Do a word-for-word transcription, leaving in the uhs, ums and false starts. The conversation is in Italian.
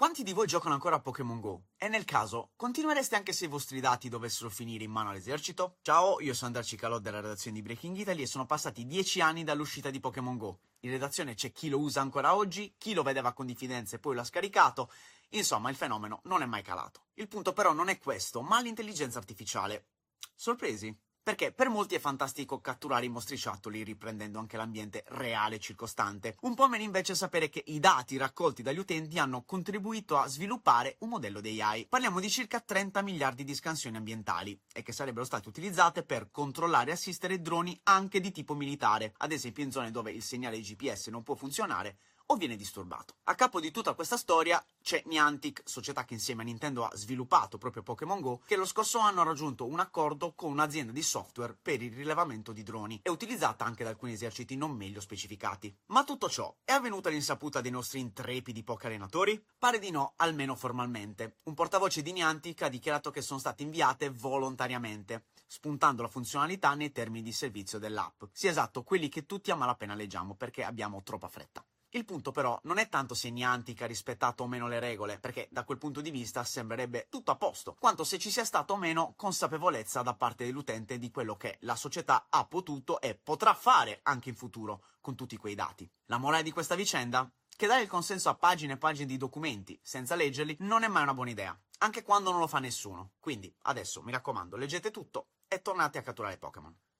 Quanti di voi giocano ancora a Pokémon Go? E nel caso, continuereste anche se i vostri dati dovessero finire in mano all'esercito? Ciao, io sono Andrea Cicalò della redazione di Breaking Italy e sono passati dieci anni dall'uscita di Pokémon Go. In redazione c'è chi lo usa ancora oggi, chi lo vedeva con diffidenza e poi lo ha scaricato. Insomma, il fenomeno non è mai calato. Il punto però non è questo, ma l'intelligenza artificiale. Sorpresi? Perché per molti è fantastico catturare i mostriciattoli riprendendo anche l'ambiente reale circostante. Un po' meno invece sapere che i dati raccolti dagli utenti hanno contribuito a sviluppare un modello di A I. Parliamo di circa trenta miliardi di scansioni ambientali e che sarebbero state utilizzate per controllare e assistere droni anche di tipo militare, ad esempio in zone dove il segnale G P S non può funzionare o viene disturbato. A capo di tutta questa storia c'è Niantic, società che insieme a Nintendo ha sviluppato proprio Pokémon Go, che lo scorso anno ha raggiunto un accordo con un'azienda di software per il rilevamento di droni e utilizzata anche da alcuni eserciti non meglio specificati. Ma tutto ciò è avvenuto all'insaputa dei nostri intrepidi poké allenatori? Pare di no, almeno formalmente. Un portavoce di Niantic ha dichiarato che sono state inviate volontariamente, spuntando la funzionalità nei termini di servizio dell'app. Sì, esatto, quelli che tutti a malapena leggiamo perché abbiamo troppa fretta. Il punto però non è tanto se Niantic ha rispettato o meno le regole, perché da quel punto di vista sembrerebbe tutto a posto, quanto se ci sia stata o meno consapevolezza da parte dell'utente di quello che la società ha potuto e potrà fare anche in futuro con tutti quei dati. La morale di questa vicenda? Che dare il consenso a pagine e pagine di documenti senza leggerli non è mai una buona idea, anche quando non lo fa nessuno. Quindi, adesso, mi raccomando, leggete tutto e tornate a catturare Pokémon.